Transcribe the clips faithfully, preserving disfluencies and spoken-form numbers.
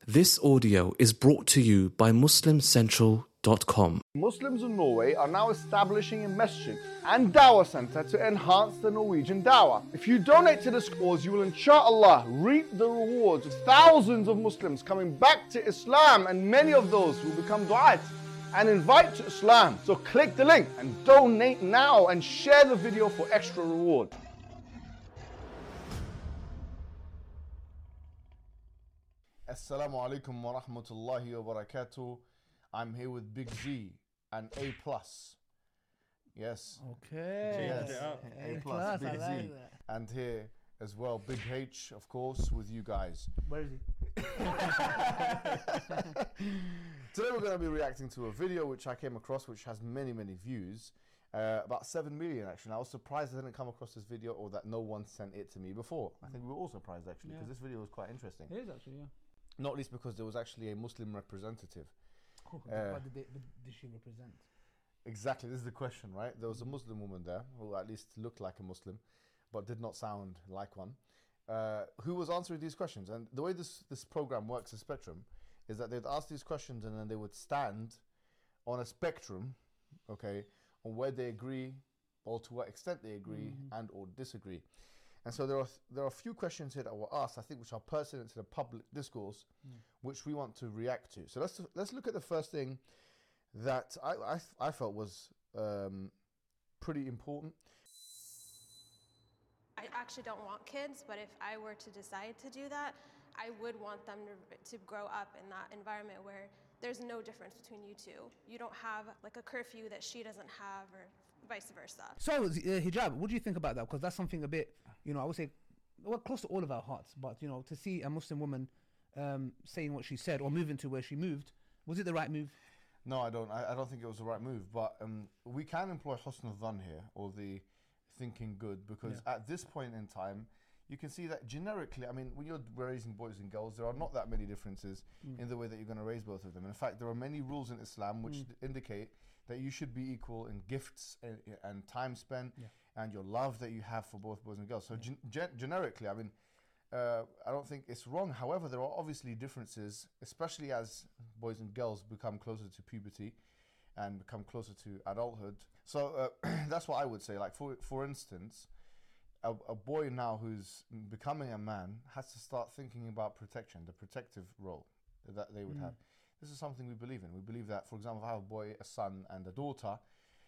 This audio is brought to you by muslim central dot com. Muslims in Norway are now establishing a masjid and dawah center to enhance the Norwegian dawah. If you donate to this cause, you will inshallah reap the rewards of thousands of Muslims coming back to Islam, and many of those will become du'at and invite to Islam. So click the link and donate now and share the video for extra reward. Assalamu alaikum wa rahmatullahi wa barakatuh. I'm here with Big Z and A plus. Yes. Okay. Yes. A plus, Big I Z. like that. And here as well, Big H, of course, with you guys. Where is he? Today we're going to be reacting to a video which I came across, which has many, many views. Uh, about seven million actually. And I was surprised I didn't come across this video, or that no one sent it to me before. I think we were all surprised actually, because Yeah. this video was quite interesting. It is actually, yeah. Not least because there was actually a Muslim representative. Oh, Uh, what did, they, what did she represent? Exactly, this is the question, right? There was a Muslim woman there who at least looked like a Muslim, but did not sound like one, uh, who was answering these questions. And the way this, this program works at Spectrum is that they'd ask these questions and then they would stand on a spectrum, okay, on where they agree or to what extent they agree Mhm. and or disagree. And so there are there are a few questions here that were asked, I think, which are pertinent to the public discourse, Mm. which we want to react to. So let's let's look at the first thing that I I, I felt was um, pretty important. I actually don't want kids, but if I were to decide to do that, I would want them to, to grow up in that environment where there's no difference between you two. You don't have like a curfew that she doesn't have, or vice versa. So, uh, hijab, what do you think about that? Because that's something a bit, you know, I would say, well, close to all of our hearts. But, you know, to see a Muslim woman um, saying what she said or moving to where she moved, was it the right move? No, I don't. I, I don't think it was the right move. But um, we can employ husn al-dhan here, or the thinking good, because Yeah. at this point in time, you can see that generically, I mean, when you're raising boys and girls, there are not that many differences Mm. in the way that you're going to raise both of them. In fact, there are many rules in Islam which Mm. d- indicate that you should be equal in gifts and, and time spent, Yeah. and your love that you have for both boys and girls. So gen- gen- generically, I mean, uh, I don't think it's wrong. However, there are obviously differences, especially as boys and girls become closer to puberty and become closer to adulthood. So uh, that's what I would say. Like, for for instance, a, a boy now who's becoming a man has to start thinking about protection, the protective role that they would Mm. have. This is something we believe in. We believe that, for example, if I have a boy, a son, and a daughter,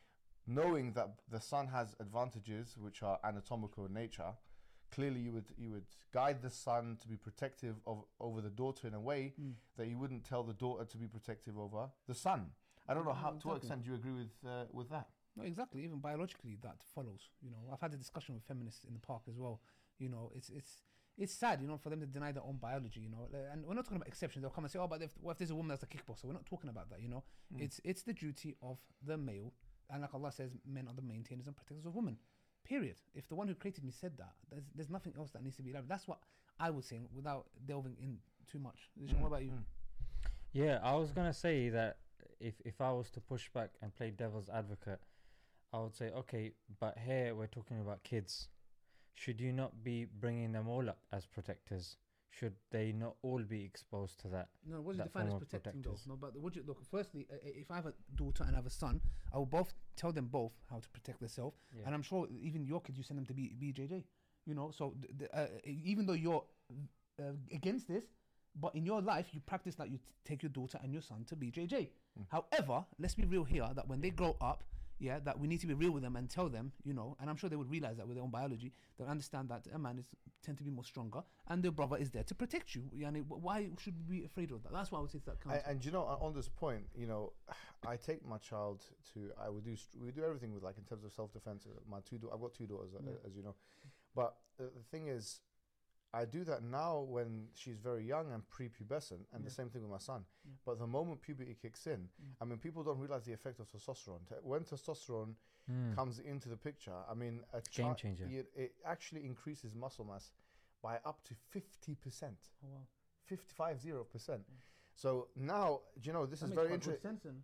knowing that the son has advantages which are anatomical in nature, clearly you would you would guide the son to be protective of over the daughter in a way Mm. that you wouldn't tell the daughter to be protective over the son. I don't know how, to what Exactly. extent do you agree with uh, with that? No, exactly. Even biologically, that follows. You know, I've had a discussion with feminists in the park as well. You know, it's it's it's sad, you know, for them to deny their own biology. You know, and we're not talking about exceptions. They'll come and say, "Oh, but if, what if there's a woman that's a kickboxer?" We're not talking about that. You know, Mm. it's it's the duty of the male, and like Allah says, men are the maintainers and protectors of women. Period. If the one who created me said that, there's there's nothing else that needs to be elaborated. That's what I would say without delving in too much. Zishan, what about you? Mm. Yeah, I was gonna say that if if I was to push back and play devil's advocate, I would say, okay, but here we're talking about kids. Should you not be bringing them all up as protectors? Should they not all be exposed to that? No, what do you that define as form of protecting though? protectors. No, but what do you look? Firstly, uh, uh, if I have a daughter and I have a son, I will both tell them both how to protect themselves. Yeah. And I'm sure even your kids, you send them to be B J J. You know, so th- th- uh, even though you're uh, against this, but in your life you practice that you t- take your daughter and your son to B J J. Mm. However, let's be real here that when they grow up, yeah, that we need to be real with them and tell them, you know, and I'm sure they would realize that with their own biology, they'll understand that a man is tend to be more stronger, and their brother is there to protect you. Yani, wh- why should we be afraid of that? That's why I would say to that And, counts. and you know, on on this point, you know, I take my child to. I would do. st- We do everything with, like, in terms of self-defense. uh, My two. Da- I've got two daughters, uh, Yeah. as you know. But uh, the thing is, I do that now when she's very young and prepubescent, and the Yeah. same thing with my son. Yeah. But the moment puberty kicks in, Mm. I mean, people don't realize the effect of testosterone. Te- When testosterone Mm. comes into the picture, I mean, a Game chi- changer. It, it actually increases muscle mass by up to fifty percent, Oh, wow. fifty-five zero percent. Yeah. So now, do you know, this That is makes very quite good interesting.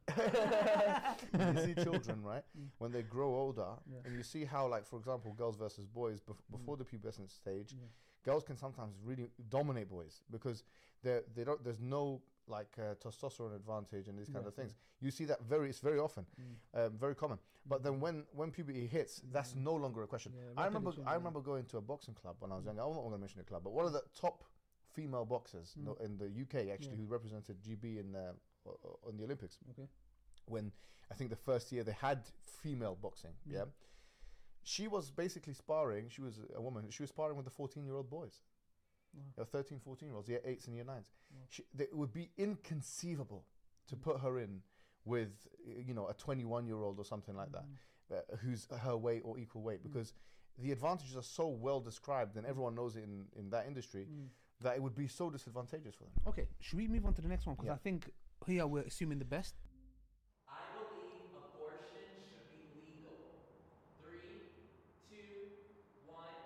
sense then. You see children, right? Mm. When they grow older, Yeah. and you see how, like, for example, girls versus boys bef- before the pubescent stage, Yeah. girls can sometimes really dominate boys because they they don't. There's no like uh, testosterone advantage and these kind Yeah, of things. You see that very it's very often, um, very common. But then when when puberty hits, that's no longer a question. Yeah, I remember rapidly I changing. remember going to a boxing club when I was younger. I'm not going to mention the club, but one of the top female boxers Mm. no, in the U K actually Yeah. who represented G B in uh, o- o- on the Olympics. Okay. When I think the first year they had female boxing, Mm. yeah. She was basically sparring. She was a woman. She was sparring with the fourteen-year-old boys. Wow. Uh, thirteen, fourteen-year-olds, year eights and year nines. Wow. She, th- it would be inconceivable to put her in with, uh, you know, a twenty-one-year-old or something like that, uh, who's her weight or equal weight, because the advantages are so well described and everyone knows it in, in that industry Mm. that it would be so disadvantageous for them. Okay, should we move on to the next one? Because Yeah. I think here we're assuming the best. I believe abortion should be legal. Three, two, one.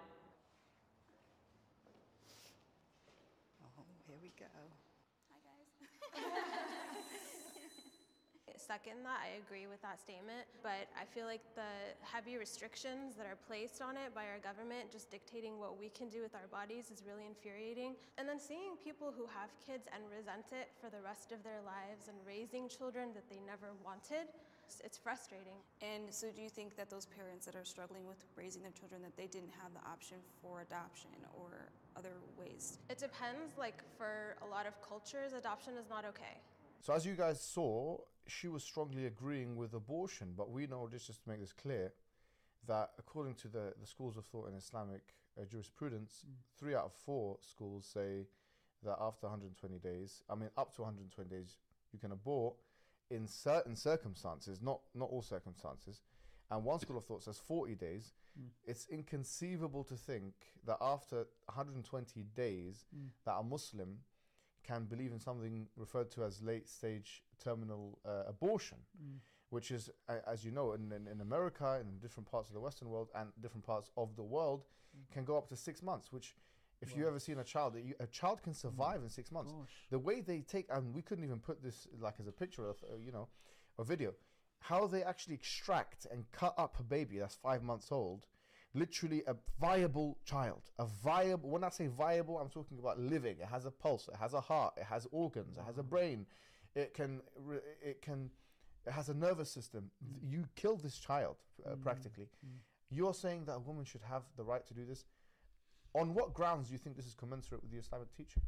Oh, here we go. Hi, guys. Second that, I agree with that statement, but I feel like the heavy restrictions that are placed on it by our government, just dictating what we can do with our bodies, is really infuriating. And then seeing people who have kids and resent it for the rest of their lives and raising children that they never wanted, it's- it's frustrating. And so do you think that those parents that are struggling with raising their children, that they didn't have the option for adoption or other ways? It depends, like for a lot of cultures, adoption is not okay. So as you guys saw, she was strongly agreeing with abortion, but we know, just, just to make this clear, that according to the, the schools of thought in Islamic uh, jurisprudence, Mm. three out of four schools say that after one hundred twenty days, I mean up to one hundred twenty days, you can abort in certain circumstances, not, not all circumstances. And one school of thought says forty days. Mm. It's inconceivable to think that after one hundred twenty days, Mm. that a Muslim can believe in something referred to as late stage terminal uh, abortion, Mm. which is, uh, as you know, in, in, in America, in different parts of the Western world and different parts of the world, Mm. can go up to six months, which if you Wow. ever seen a child, you, a child can survive in six months. Gosh. The way they take, and we couldn't even put this like as a picture of, uh, you know, a video, how they actually extract and cut up a baby that's five months old, literally a viable child, a viable, when I say viable, I'm talking about living. It has a pulse, it has a heart, it has organs, it has a brain, it can, re- it can, it has a nervous system. Th- You kill this child uh, practically. You're saying that a woman should have the right to do this. On what grounds do you think this is commensurate with the Islamic teaching?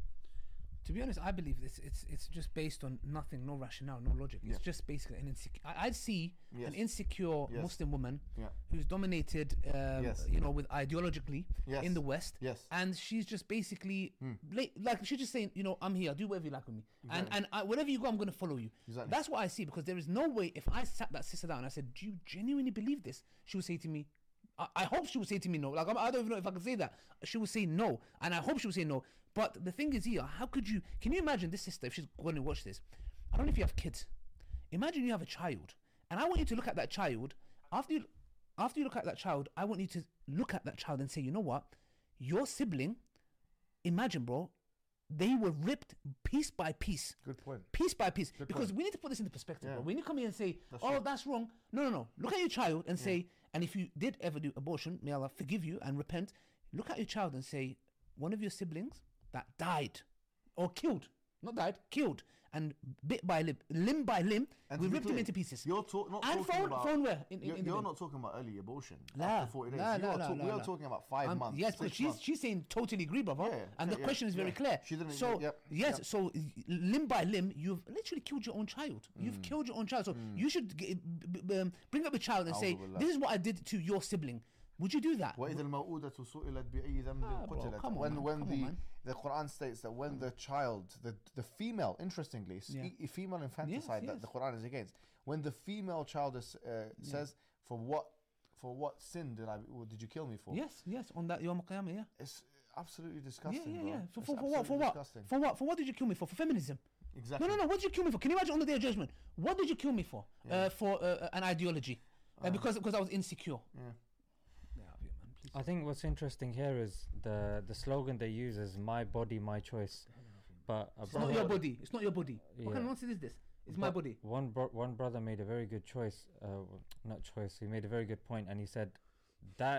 To be honest, I believe this. It's it's just based on nothing, no rationale, no logic. It's Yeah. just basically an insecure. I, I'd see Yes. an insecure Yes. Muslim woman Yeah. who's dominated, um, Yes. you know, with ideologically Yes. in the West, Yes. and she's just basically Hmm. bla- like she's just saying, you know, I'm here, do whatever you like with me, and Exactly. and I, wherever you go, I'm going to follow you. Exactly. That's what I see, because there is no way if I sat that sister down and I said, do you genuinely believe this? She would say to me, I, I hope she would say to me no. Like I'm, I don't even know if I can say that. She would say no, and I hope she would say no. But the thing is here, how could you? Can you imagine this sister if she's going to watch this? I don't know if you have kids. Imagine you have a child, and I want you to look at that child. After you, after you look at that child, I want you to look at that child and say, you know what, your sibling. Imagine, bro, they were ripped piece by piece. Good point. Piece by piece, Good because point. we need to put this into perspective. Yeah. Bro. When you come here and say, That's "Oh, true. that's wrong," no, no, no. Look at your child and say, and if you did ever do abortion, may Allah forgive you and repent. Look at your child and say, one of your siblings that died or killed, not died, killed, and bit by limb, limb by limb, And we to be ripped him clear, into pieces. You're talk, not And talking phone- about, phone where? In- in- you're in the you're bin. not talking about early abortion La, after forty days. la, you la, are la, talk- la, we are la. talking about five Um, months. Yes, but six she's months. she's saying totally agree, brother. Yeah, yeah, and the yeah, question is very yeah. clear. She didn't- So yep, yes, yep. so y- limb by limb, you've literally killed your own child. You've Mm. killed your own child. So you should g- b- b- um, bring up a child and say, A'udhu billah. "This is what I did to your sibling." Would you do that? وَإِذَا الْمَوْءُودَةُ سُئِلَتْ بِأَيِّ ذَنْبٍ Ah, bro, قُتِلَتْ. come on, When man, when come on, the man. the Quran states that when the child, the the female, interestingly, s- Yeah. e- female infanticide that yes. the Quran is against. When the female child is uh, says, "For what for what sin did I or did you kill me for?" Yes, yes, on that Yom Qiyamah, yeah. It's absolutely Yeah, disgusting, yeah, bro. yeah. For, It's for, for what? For absolutely what? disgusting. For what? For what did you kill me for? For feminism? Exactly. No, no, no. What did you kill me for? Can you imagine on the day of judgment? What did you kill me for? Uh, for uh, an ideology? Uh, because because I was insecure. Yeah. Yeah, man, please. I think what's interesting here is the the slogan they use is "My body, my choice." But a It's not your body. It's not your body. What kind of Yeah. nonsense is this? It's my But body. One bro- one brother made a very good choice. Uh, w- not choice. He made a very good point, and he said that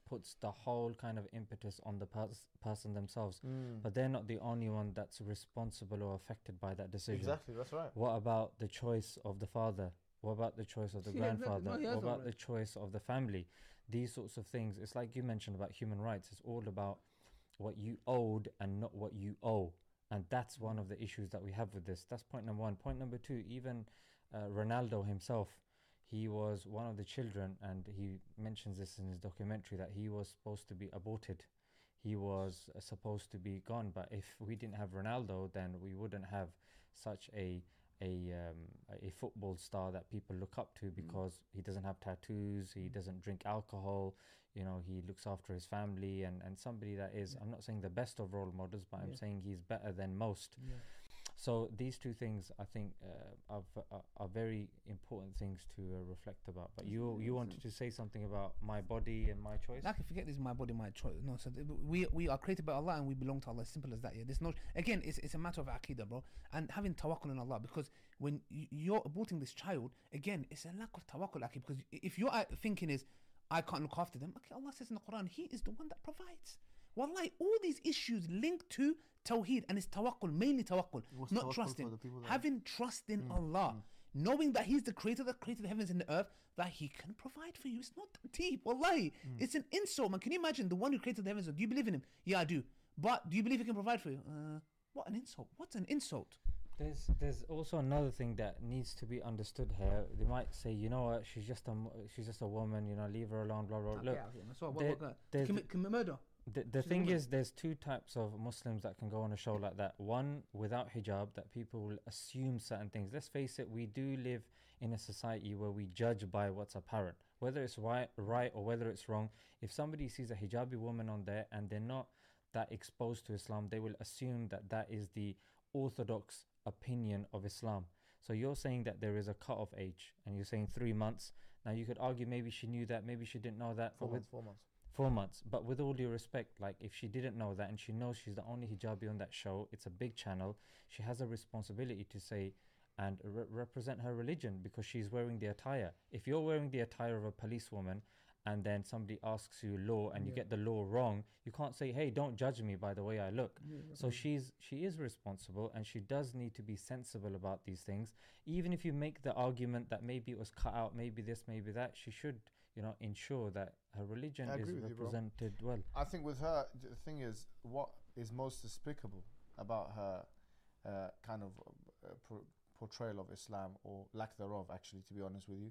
puts the whole kind of impetus on the pers- person themselves. Mm. But they're not the only one that's responsible or affected by that decision. Exactly, that's right. What about the choice of the father? What about the choice of the Yeah, exactly. grandfather? No, he has What no about the right. choice of the family? These sorts of things. It's like you mentioned about human rights. It's all about what you owed and not what you owe. And that's one of the issues that we have with this. That's point number one. Point number two, even uh, Ronaldo himself, he was one of the children, and he mentions this in his documentary, that he was supposed to be aborted. He was uh, supposed to be gone. But if we didn't have Ronaldo, then we wouldn't have such a a um, a football star that people look up to, because he doesn't have tattoos, he doesn't drink alcohol, you know, he looks after his family, and, and somebody that is, I'm not saying the best of role models, but I'm Yeah. saying he's better than most. Yeah. So these two things, I think, uh, are, v- are are very important things to uh, reflect about. But you you wanted to say something about my body and my choice? Like, forget this, my body, my choice. No, so th- we we are created by Allah and we belong to Allah. Simple as that. Yeah, there's no. Again, it's it's a matter of aqidah, bro, and having tawakkul on Allah. Because when y- you're aborting this child, again, it's a lack of tawakkul, akhi. Because if your uh, thinking is, I can't look after them. Okay, Allah says in the Quran, He is the one that provides. Wallahi, all these issues linked to Tawheed, and it's tawakkul, mainly tawakkul, What's not tawakkul trusting. for the people that- Having trust in Allah, knowing that He's the creator that created the heavens and the earth, that He can provide for you. It's not deep, wallahi. It's an insult, man. Can you imagine the one who created the heavens? Do you believe in Him? Yeah, I do. But do you believe He can provide for you? Uh, what an insult. What's an insult? There's there's also another thing that needs to be understood here. They might say, you know what, she's just a m- she's just a woman, you know, leave her alone, blah blah. Look, so what, there- what, what, there's commit, commit murder. the, the she's a thing woman. is, there's two types of Muslims that can go on a show like that. One, without hijab, that people will assume certain things. Let's face it, we do live in a society where we judge by what's apparent, whether it's right, right or whether it's wrong. If somebody sees a hijabi woman on there and they're not that exposed to Islam, they will assume that that is the orthodox opinion of Islam. So you're saying that there is a cut-off age, and you're saying three months. Now you could argue maybe she knew that, maybe she didn't know that. Four but with months, four months. Four months. But with all due respect, like, if she didn't know that and she knows she's the only hijabi on that show, it's a big channel, she has a responsibility to say and re- represent her religion, because she's wearing the attire. If you're wearing the attire of a policewoman and then somebody asks you law and you Yeah. get the law wrong, you can't say, hey, don't judge me by the way I look. So she's she is responsible, and she does need to be sensible about these things. Even if you make the argument that maybe it was cut out, maybe this, maybe that, she should, you know, ensure that her religion I is agree with you, bro. represented well. I think with her, the thing is, what is most despicable about her uh, kind of uh, por- portrayal of Islam, or lack thereof, actually, to be honest with you,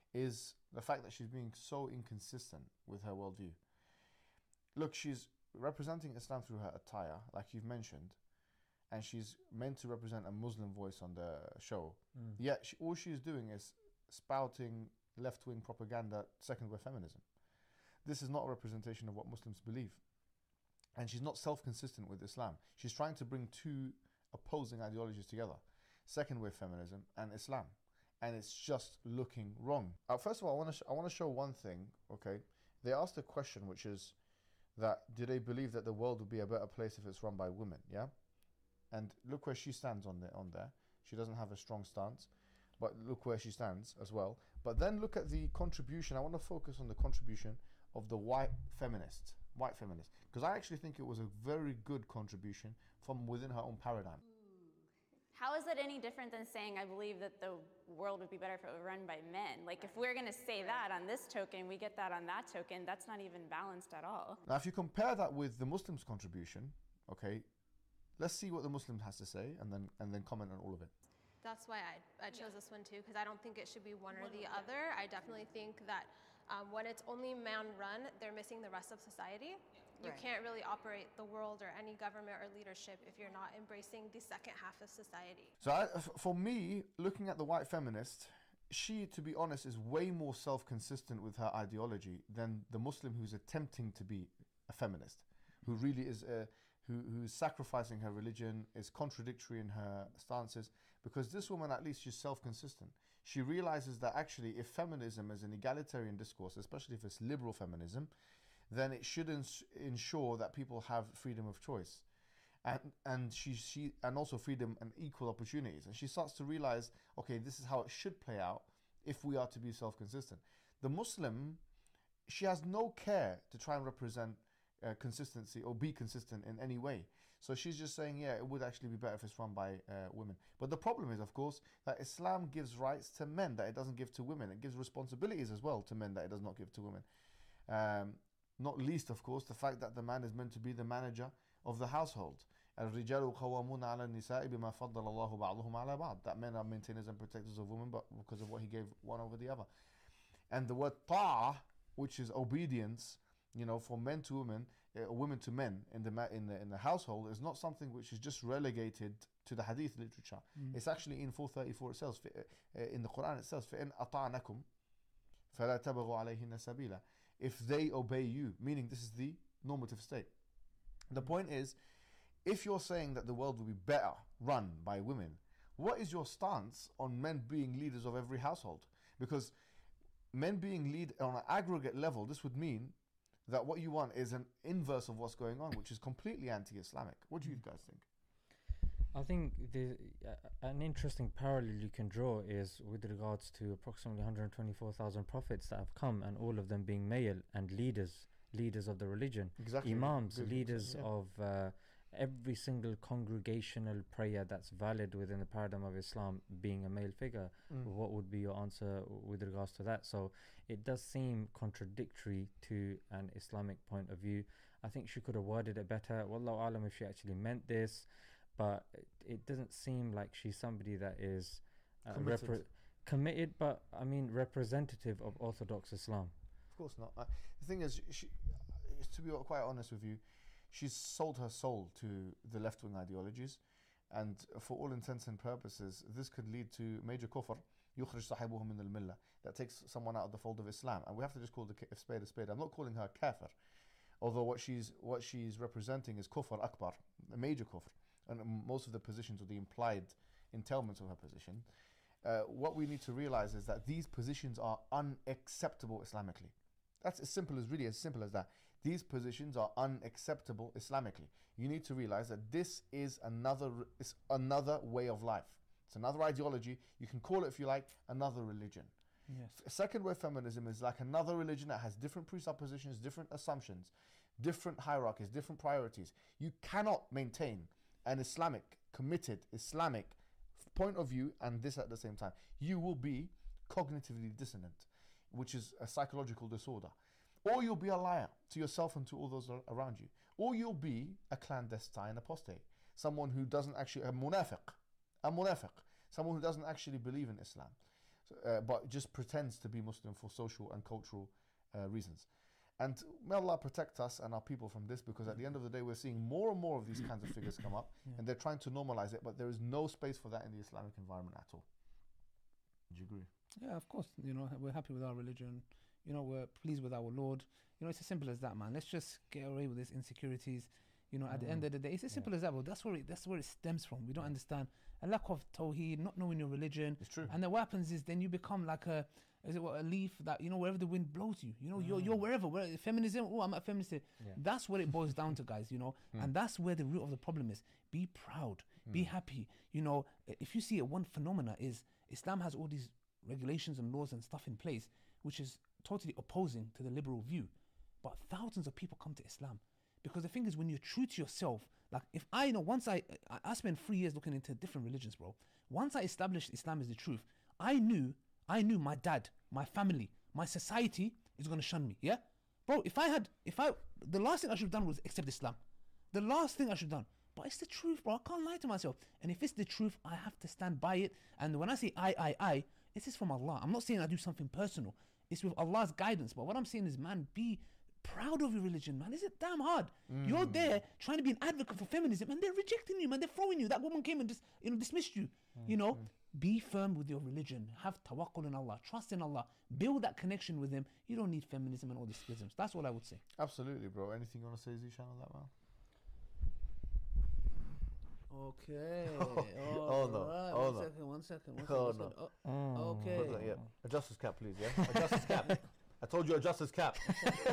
is the fact that she's being so inconsistent with her worldview. Look, she's representing Islam through her attire, like you've mentioned, and she's meant to represent a Muslim voice on the show. Mm. Yet she, all she's doing is spouting left-wing propaganda, second-wave feminism. This is not a representation of what Muslims believe. And she's not self-consistent with Islam. She's trying to bring two opposing ideologies together, second-wave feminism and Islam. And it's just looking wrong. Uh, first of all, I want to sh- I want to show one thing, okay? They asked a question, which is that, do they believe that the world would be a better place if it's run by women, yeah? And look where she stands on, the, on there. She doesn't have a strong stance, but look where she stands as well. But then look at the contribution. I want to focus on the contribution of the white feminists, white feminists, because I actually think it was a very good contribution from within her own paradigm. How is it any different than saying I believe that the world would be better if it were run by men? Like, if we're going to say that on this token, we get that on that token, that's not even balanced at all. Now, if you compare that with the Muslims' contribution, okay, let's see what the Muslim has to say, and then and then comment on all of it. That's why I, I chose this one too, because I don't think it should be one or the other. I definitely think that um, when it's only man run, they're missing the rest of society. You Right. can't really operate the world or any government or leadership if you're not embracing the second half of society. So I, f- for me, looking at the white feminist, she, to be honest, is way more self-consistent with her ideology than the Muslim who's attempting to be a feminist, who really is, uh, who who's sacrificing her religion, is contradictory in her stances. Because this woman, at least, she's self-consistent. She realizes that actually, if feminism is an egalitarian discourse, especially if it's liberal feminism, then it should ins- ensure that people have freedom of choice, and and she she and also freedom and equal opportunities. And she starts to realize, okay, this is how it should play out if we are to be self-consistent. The Muslim she has no care to try and represent uh, consistency or be consistent in any way. So she's just saying, yeah, it would actually be better if it's run by uh, women. But the problem is, of course, that Islam gives rights to men that it doesn't give to women. It gives responsibilities as well to men that it does not give to women. Um, not least, of course, the fact that the man is meant to be the manager of the household. الرجال قوامون على النساء بما فضل الله بعضهم على بعض. That men are maintainers and protectors of women, but because of what he gave one over the other. And the word ta'ah, which is obedience, you know, from men to women, uh, women to men in the, ma- in the in the household, is not something which is just relegated to the hadith literature. Mm. It's actually in four thirty-four itself, uh, in the Quran itself. فَإِنْ أَطَعْنَكُمْ فَلَا تَبْغُوا عَلَيْهِنَّ سَبِيلًا. If they obey you, meaning this is the normative state. The point is, if you're saying that the world will be better run by women, what is your stance on men being leaders of every household? Because men being lead on an aggregate level, this would mean that what you want is an inverse of what's going on, which is completely anti-Islamic. What do you guys think? I think the uh, an interesting parallel you can draw is with regards to approximately one hundred twenty-four thousand prophets that have come, and all of them being male and leaders, leaders of the religion, Exactly. imams, Good leaders example, of uh, every single congregational prayer that's valid within the paradigm of Islam being a male figure. Mm. What would be your answer with regards to that? So it does seem contradictory to an Islamic point of view. I think she could have worded it better. Wallahu alam if she actually meant this, but it, it doesn't seem like she's somebody that is uh, Committed. repre- committed, but I mean representative of Orthodox Islam. Of course not. I, the thing is, she, to be quite honest with you, she's sold her soul to the left-wing ideologies, and for all intents and purposes, this could lead to major kufr, يخرج صاحبه من الملة, that takes someone out of the fold of Islam. And we have to just call the a spade a spade. I'm not calling her kafir, although what she's what she's representing is kufr akbar, a major kufr, and most of the positions or the implied entailments of her position. Uh, what we need to realize is that these positions are unacceptable Islamically. That's as simple as really as simple as that. These positions are unacceptable Islamically. You need to realize that this is another it's another way of life. It's another ideology. You can call it, if you like, another religion. Yes. F- Second wave feminism is like another religion that has different presuppositions, different assumptions, different hierarchies, different priorities. You cannot maintain an Islamic, committed Islamic f- point of view and this at the same time. You will be cognitively dissonant, which is a psychological disorder. Or you'll be a liar to yourself and to all those ar- around you. Or you'll be a clandestine apostate, someone who doesn't actually, a munafiq, a munafiq, someone who doesn't actually believe in Islam, so, uh, but just pretends to be Muslim for social and cultural uh, reasons. And may Allah protect us and our people from this, because at the end of the day, we're seeing more and more of these kinds of figures come up, Yeah. and they're trying to normalize it, but there is no space for that in the Islamic environment at all. Do you agree? Yeah, of course. You know, we're happy with our religion. You know, we're pleased with our Lord. You know, it's as simple as that, man. Let's just get away with these insecurities. You know, at the end of the day, it's as simple as that. Well, that's where it, that's where it stems from. We don't understand a lack of tawheed, not knowing your religion. It's true. And then what happens is then you become like a, is it what, a leaf that, you know, wherever the wind blows you. You know, you're you're wherever. Where feminism. Oh, I'm a feminist. Yeah. That's what it boils down to, guys. You know, and that's where the root of the problem is. Be proud. Be happy. You know, if you see it, one phenomena is Islam has all these regulations and laws and stuff in place, which is totally opposing to the liberal view. But thousands of people come to Islam. Because the thing is, when you're true to yourself, like if I you know, once I, I I spent three years looking into different religions, bro. Once I established Islam as the truth, I knew, I knew my dad, my family, my society is gonna shun me. Yeah, bro. If I had, if I, the last thing I should have done was accept Islam. The last thing I should have done. But it's the truth, bro. I can't lie to myself. And if it's the truth, I have to stand by it. And when I say I, I, I, this is from Allah. I'm not saying I do something personal. It's with Allah's guidance. But what I'm saying is, man, be proud of your religion, man. Is it damn hard? Mm. You're there trying to be an advocate for feminism, and they're rejecting you, man. They're throwing you. That woman came and dis- you know dismissed you. Mm. You know, mm. be firm with your religion. Have tawakkul in Allah. Trust in Allah. Build that connection with Him. You don't need feminism and all these schisms. That's what I would say. Absolutely, bro. Anything you want to say, Zishan, on that, man? Okay. Oh, oh no. right. Oh, one no. second, one second, one Oh, second. no. Oh, Mm. okay. Put that, yeah. Adjust his cap, please, yeah? Adjust his cap. I told you adjust his cap.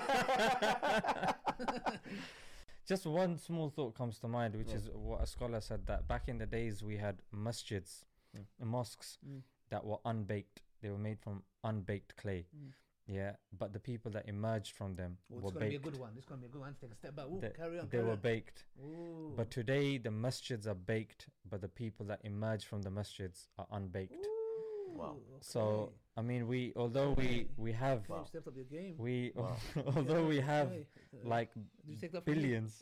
Just one small thought comes to mind, which Yeah. is what a scholar said, that back in the days we had masjids, Mm. mosques Mm. that were unbaked. They were made from unbaked clay. Mm. yeah, but the people that emerged from them Oh, were it's gonna be a baked. good one. This is gonna be a good one. Take a step back. Ooh, They, carry on. they carry were on. baked. Ooh. But today the masjids are baked, but the people that emerge from the masjids are unbaked. Ooh, Wow. okay. So I mean, we although we we have Okay, you stepped up your game. we Wow. although we have Okay. Uh, like Did you take that from me? billions,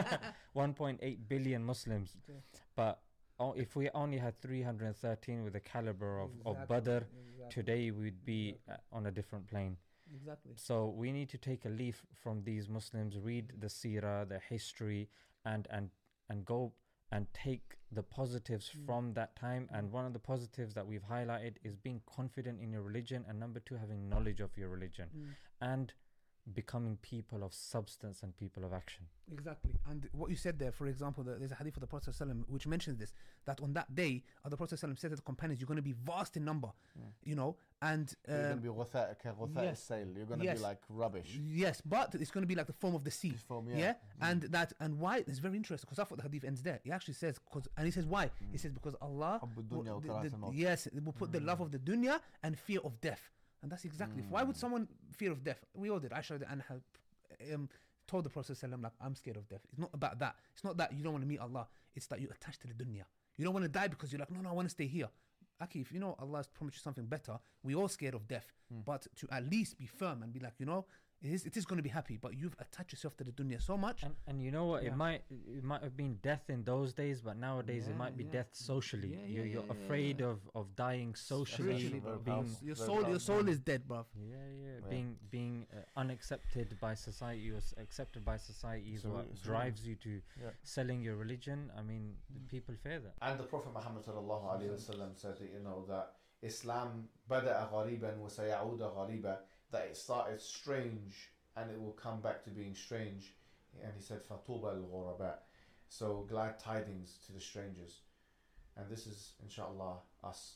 one point eight billion Muslims, Okay. but o- if we only had three hundred thirteen with the caliber of, of Exactly, Badr, exactly, today we'd be uh, on a different plane. Exactly. So we need to take a leaf from these Muslims, read the seerah, the history, and and and go and take the positives Mm. from that time. And one of the positives that we've highlighted is being confident in your religion, and number two, having knowledge of your religion, Mm. and becoming people of substance and people of action. Exactly. And what you said there, for example, the, there's a hadith of the Prophet ﷺ which mentions this, that on that day, uh, the Prophet ﷺ said to the companions, you're going to be vast in number, you know, and You're going to um, be غثاء كغثاء yes. السيل. You're going to Yes. be like rubbish. yes, but it's going to be like the foam of the sea. It's foam, yeah. Yeah, Mm. and that and why it's very interesting because that's what the hadith ends there. He actually says, cause, and he says why? He says because Allah, حب will- الدنيا the- وكراهة the- الموت. yes, it will put the love of the dunya and fear of death, and that's exactly. Why would someone fear of death? We all did. Aisha and um, told the Prophet ﷺ, like, I'm scared of death. It's not about that. It's not that you don't want to meet Allah. It's that you're attached to the dunya. You don't want to die because you're like, no, no, I want to stay here. Aki, if you know Allah has promised you something better, we all scared of death. But to at least be firm and be like, you know, it is, it is going to be happy, but you've attached yourself to the dunya so much. And and you know what? Yeah. It might it might have been death in those days, but nowadays it Yeah, might be yeah. death socially. Yeah, you're yeah, you're yeah, yeah, afraid yeah. of of dying socially, Spiritually, very being powerful. your Very soul, your powerful. soul is dead, bruv. yeah, yeah, Yeah. being being uh, unaccepted by society or s- accepted by society is So what it's drives you to Yeah. selling your religion. I mean, Mm. people fear that. And the Prophet Muhammad sallallahu alaihi wasallam said that, you know, that Islam بدأ غريبا وسيعود غريبا, that it started strange and it will come back to being strange. And he said فطوبى للغرباء, so glad tidings to the strangers. And this is inshallah us.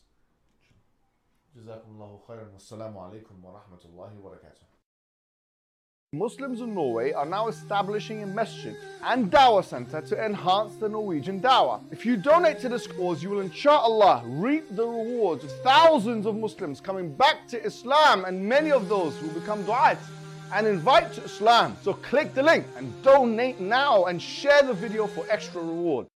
جزاكم الله خيرا والسلام عليكم ورحمة الله وبركاته. Muslims in Norway are now establishing a masjid and dawah center to enhance the Norwegian dawah. If you donate to this cause, you will inshallah reap the rewards of thousands of Muslims coming back to Islam, and many of those will become du'at and invite to Islam. So click the link and donate now and share the video for extra reward.